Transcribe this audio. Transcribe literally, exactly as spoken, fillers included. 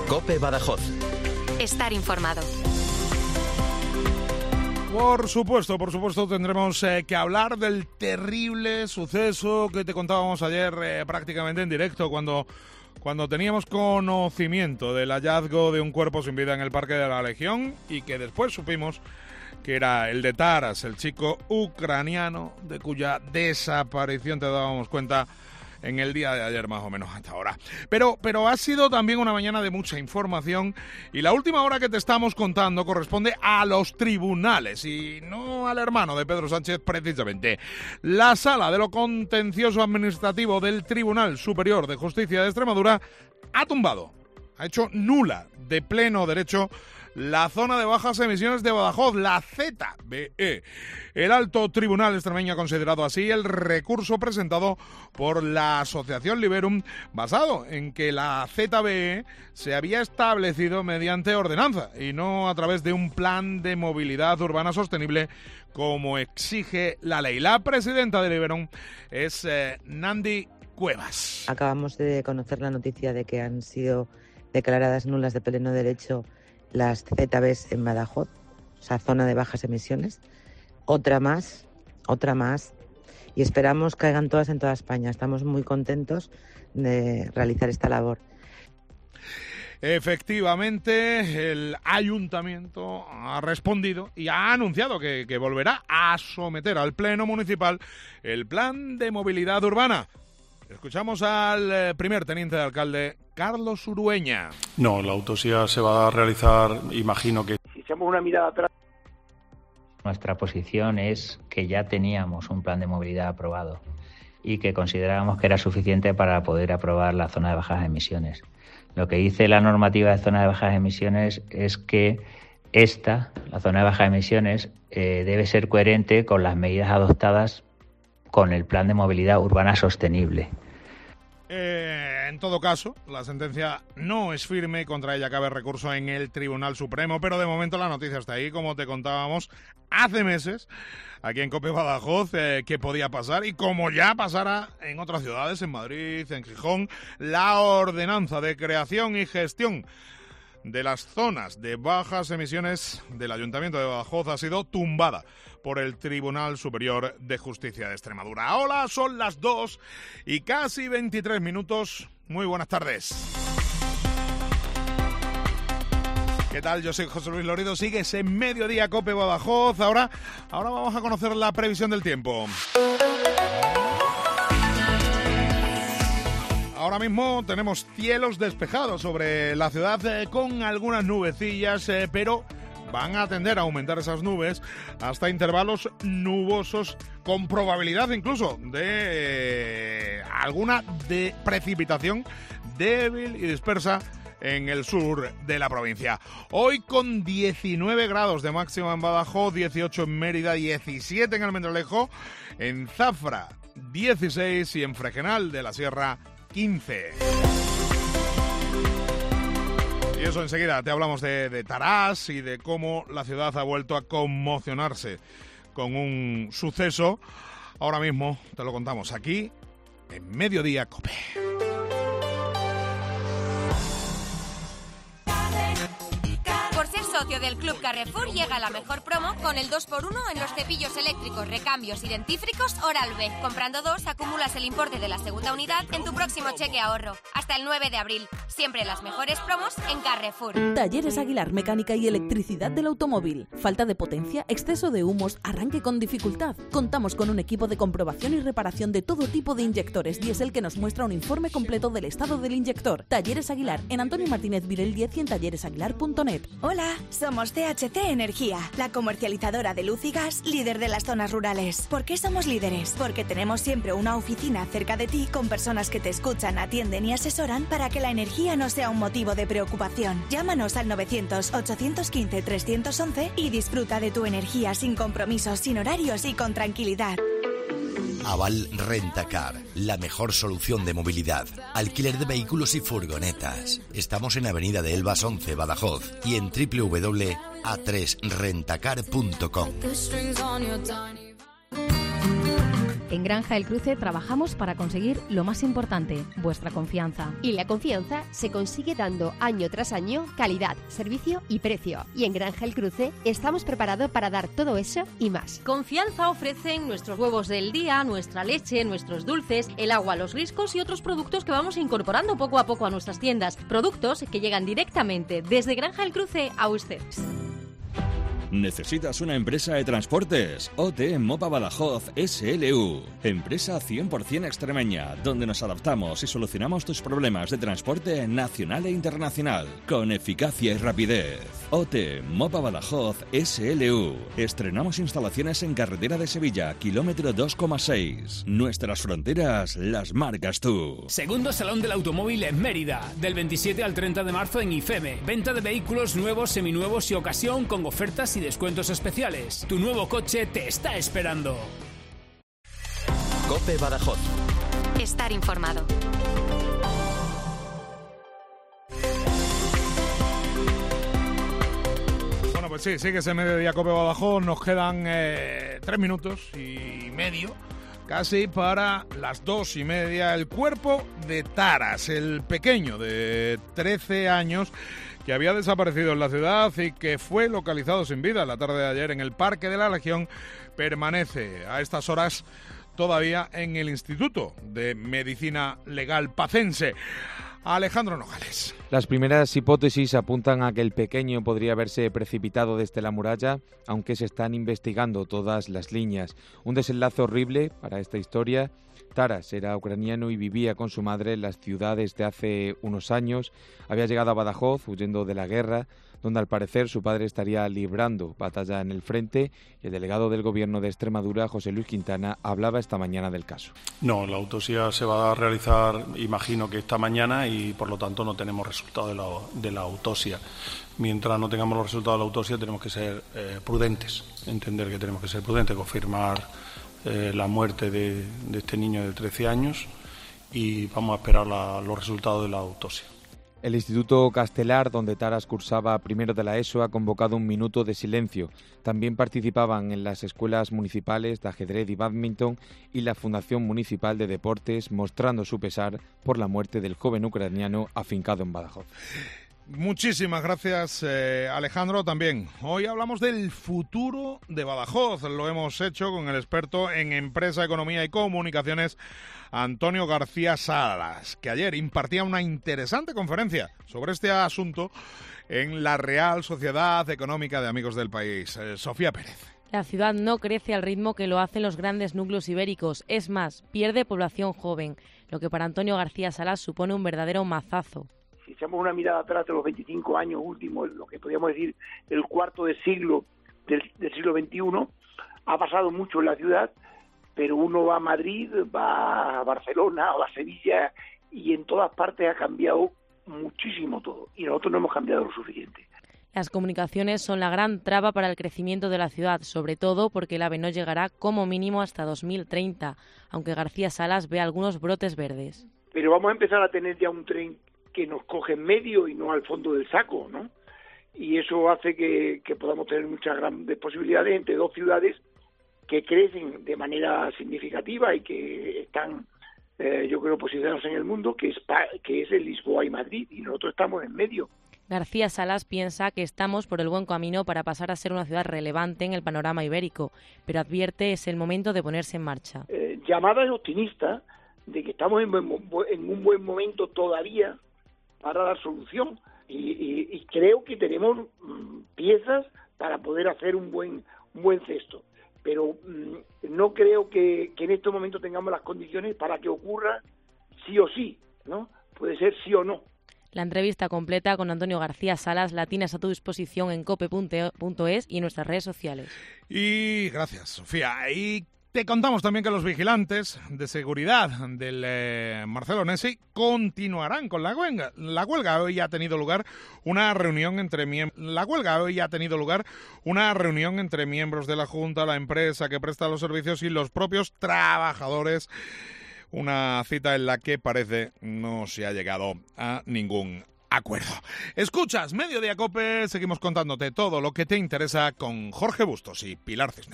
COPE Badajoz. Estar informado. Por supuesto, por supuesto tendremos eh, que hablar del terrible suceso que te contábamos ayer eh, prácticamente en directo cuando, cuando teníamos conocimiento del hallazgo de un cuerpo sin vida en el Parque de la Legión y que después supimos que era el de Taras, el chico ucraniano de cuya desaparición te dábamos cuenta en el día de ayer más o menos hasta ahora. Pero, pero ha sido también una mañana de mucha información y la última hora que te estamos contando corresponde a los tribunales y no al hermano de Pedro Sánchez precisamente. La Sala de lo Contencioso Administrativo del Tribunal Superior de Justicia de Extremadura ha tumbado, ha hecho nula de pleno derecho la zona de bajas emisiones de Badajoz, la Z B E. El alto tribunal extremeño ha considerado así el recurso presentado por la Asociación Liberum, basado en que la Z B E se había establecido mediante ordenanza y no a través de un plan de movilidad urbana sostenible como exige la ley. La presidenta de Liberum es eh, Nandi Cuevas. Acabamos de conocer la noticia de que han sido declaradas nulas de pleno derecho las Z B Es en Badajoz, o sea, zona de bajas emisiones. Otra más, otra más, y esperamos que caigan todas en toda España. Estamos muy contentos de realizar esta labor. Efectivamente, el ayuntamiento ha respondido y ha anunciado que, que volverá a someter al Pleno Municipal el plan de movilidad urbana. Escuchamos al primer teniente de alcalde, Carlos Urueña. No, la autopsia se va a realizar, imagino que... Si echamos una mirada atrás... Nuestra posición es que ya teníamos un plan de movilidad aprobado y que considerábamos que era suficiente para poder aprobar la zona de bajas emisiones. Lo que dice la normativa de zona de bajas emisiones es que esta, la zona de bajas emisiones, eh, debe ser coherente con las medidas adoptadas con el plan de movilidad urbana sostenible. Eh, en todo caso, la sentencia no es firme y contra ella cabe recurso en el Tribunal Supremo, pero de momento la noticia está ahí, como te contábamos hace meses, aquí en COPE Badajoz, eh, que podía pasar, y como ya pasará en otras ciudades, en Madrid, en Gijón, la ordenanza de creación y gestión de las zonas de bajas emisiones del Ayuntamiento de Badajoz ha sido tumbada por el Tribunal Superior de Justicia de Extremadura. Hola, son las dos y casi veintitrés minutos. Muy buenas tardes. ¿Qué tal? Yo soy José Luis Loredo. Sigues en Mediodía COPE Badajoz. Ahora, ahora vamos a conocer la previsión del tiempo. Ahora mismo tenemos cielos despejados sobre la ciudad eh, con algunas nubecillas, eh, pero van a tender a aumentar esas nubes hasta intervalos nubosos con probabilidad incluso de eh, alguna de precipitación débil y dispersa en el sur de la provincia. Hoy con diecinueve grados de máxima en Badajoz, dieciocho en Mérida, diecisiete en Almendralejo, en Zafra dieciséis y en Fregenal de la Sierra quince. Y eso enseguida te hablamos de, de Taras y de cómo la ciudad ha vuelto a conmocionarse con un suceso. Ahora mismo te lo contamos aquí en Mediodía COPE. Socio del Club Carrefour llega la mejor promo con el dos por uno en los cepillos eléctricos, recambios y dentífricos Oral-B. Comprando dos, acumulas el importe de la segunda unidad en tu próximo cheque ahorro. Hasta el nueve de abril. Siempre las mejores promos en Carrefour. Talleres Aguilar, mecánica y electricidad del automóvil. Falta de potencia, exceso de humos, arranque con dificultad. Contamos con un equipo de comprobación y reparación de todo tipo de inyectores diésel que nos muestra un informe completo del estado del inyector. Talleres Aguilar, en Antonio Martínez Virel diez y en talleres aguilar punto net. Hola. Somos C H C Energía, la comercializadora de luz y gas líder de las zonas rurales. ¿Por qué somos líderes? Porque tenemos siempre una oficina cerca de ti con personas que te escuchan, atienden y asesoran para que la energía no sea un motivo de preocupación. Llámanos al novecientos, ochocientos quince, trescientos once y disfruta de tu energía sin compromisos, sin horarios y con tranquilidad. Aval Rentacar, la mejor solución de movilidad. Alquiler de vehículos y furgonetas. Estamos en Avenida de Elvas once, Badajoz, y en doble u doble u doble u punto a tres rentacar punto com. En Granja El Cruce trabajamos para conseguir lo más importante, vuestra confianza. Y la confianza se consigue dando año tras año calidad, servicio y precio. Y en Granja El Cruce estamos preparados para dar todo eso y más. Confianza ofrecen nuestros huevos del día, nuestra leche, nuestros dulces, el agua, los riscos y otros productos que vamos incorporando poco a poco a nuestras tiendas. Productos que llegan directamente desde Granja El Cruce a ustedes. ¿Necesitas una empresa de transportes? O T Mopa Badajoz S L U. Empresa cien por ciento extremeña, donde nos adaptamos y solucionamos tus problemas de transporte nacional e internacional, con eficacia y rapidez. O T Mopa Badajoz S L U. Estrenamos instalaciones en carretera de Sevilla, kilómetro dos coma seis. Nuestras fronteras las marcas tú. Segundo Salón del Automóvil en Mérida, del veintisiete al treinta de marzo en IFEME. Venta de vehículos nuevos, seminuevos y ocasión con ofertas y descuentos especiales. Tu nuevo coche te está esperando. COPE Badajoz. Estar informado. Bueno, pues sí, sí que ese mediodía COPE Badajoz. Nos quedan eh, tres minutos y medio casi para las dos y media. El cuerpo de Taras, el pequeño de trece años que había desaparecido en la ciudad y que fue localizado sin vida la tarde de ayer en el Parque de la Legión, permanece a estas horas todavía en el Instituto de Medicina Legal Pacense. Alejandro Nogales. Las primeras hipótesis apuntan a que el pequeño podría haberse precipitado desde la muralla, aunque se están investigando todas las líneas. Un desenlace horrible para esta historia. Taras era ucraniano y vivía con su madre en las ciudades de hace unos años. Había llegado a Badajoz huyendo de la guerra, donde al parecer su padre estaría librando batalla en el frente. Y el delegado del Gobierno de Extremadura, José Luis Quintana, hablaba esta mañana del caso. No, la autopsia se va a realizar, imagino que esta mañana, y por lo tanto no tenemos resultado de la, de la autopsia. Mientras no tengamos los resultados de la autopsia tenemos que ser eh, prudentes, entender que tenemos que ser prudentes, confirmar eh, la muerte de, de este niño de trece años y vamos a esperar la, los resultados de la autopsia. El Instituto Castelar, donde Taras cursaba primero de la ESO, ha convocado un minuto de silencio. También participaban en las escuelas municipales de ajedrez y bádminton y la Fundación Municipal de Deportes, mostrando su pesar por la muerte del joven ucraniano afincado en Badajoz. Muchísimas gracias, eh, Alejandro. También hoy hablamos del futuro de Badajoz. Lo hemos hecho con el experto en Empresa, Economía y Comunicaciones, Antonio García Salas, que ayer impartía una interesante conferencia sobre este asunto en la Real Sociedad Económica de Amigos del País. Eh, Sofía Pérez. La ciudad no crece al ritmo que lo hacen los grandes núcleos ibéricos. Es más, pierde población joven, lo que para Antonio García Salas supone un verdadero mazazo. Si echamos una mirada atrás de los veinticinco años últimos, lo que podríamos decir el cuarto de siglo del, del siglo veintiuno, ha pasado mucho en la ciudad, pero uno va a Madrid, va a Barcelona, va a Sevilla, y en todas partes ha cambiado muchísimo todo, y nosotros no hemos cambiado lo suficiente. Las comunicaciones son la gran traba para el crecimiento de la ciudad, sobre todo porque el AVE no llegará como mínimo hasta dos mil treinta, aunque García Salas ve algunos brotes verdes. Pero vamos a empezar a tener ya un tren que nos coge en medio y no al fondo del saco, ¿no? Y eso hace que, que podamos tener muchas grandes posibilidades entre dos ciudades que crecen de manera significativa y que están, eh, yo creo, posicionados en el mundo, que es, que es el Lisboa y Madrid, y nosotros estamos en medio. García Salas piensa que estamos por el buen camino para pasar a ser una ciudad relevante en el panorama ibérico, pero advierte es el momento de ponerse en marcha. Eh, llamada es optimista de que estamos en, en un buen momento todavía para dar solución y, y, y creo que tenemos mmm, piezas para poder hacer un buen un buen cesto, pero mmm, no creo que, que en este momento tengamos las condiciones para que ocurra sí o sí, ¿no? Puede ser sí o no. La entrevista completa con Antonio García Salas la tienes a tu disposición en cope punto es y en nuestras redes sociales. Y gracias, Sofía. Y te contamos también que los vigilantes de seguridad del eh, Marcelo Nesi continuarán con la huelga. La huelga hoy ha tenido lugar una reunión entre miembros. La huelga hoy ha tenido lugar una reunión entre miembros de la Junta, la empresa que presta los servicios y los propios trabajadores. Una cita en la que parece no se ha llegado a ningún acuerdo. Escuchas Mediodía Cope, seguimos contándote todo lo que te interesa con Jorge Bustos y Pilar Cisneros.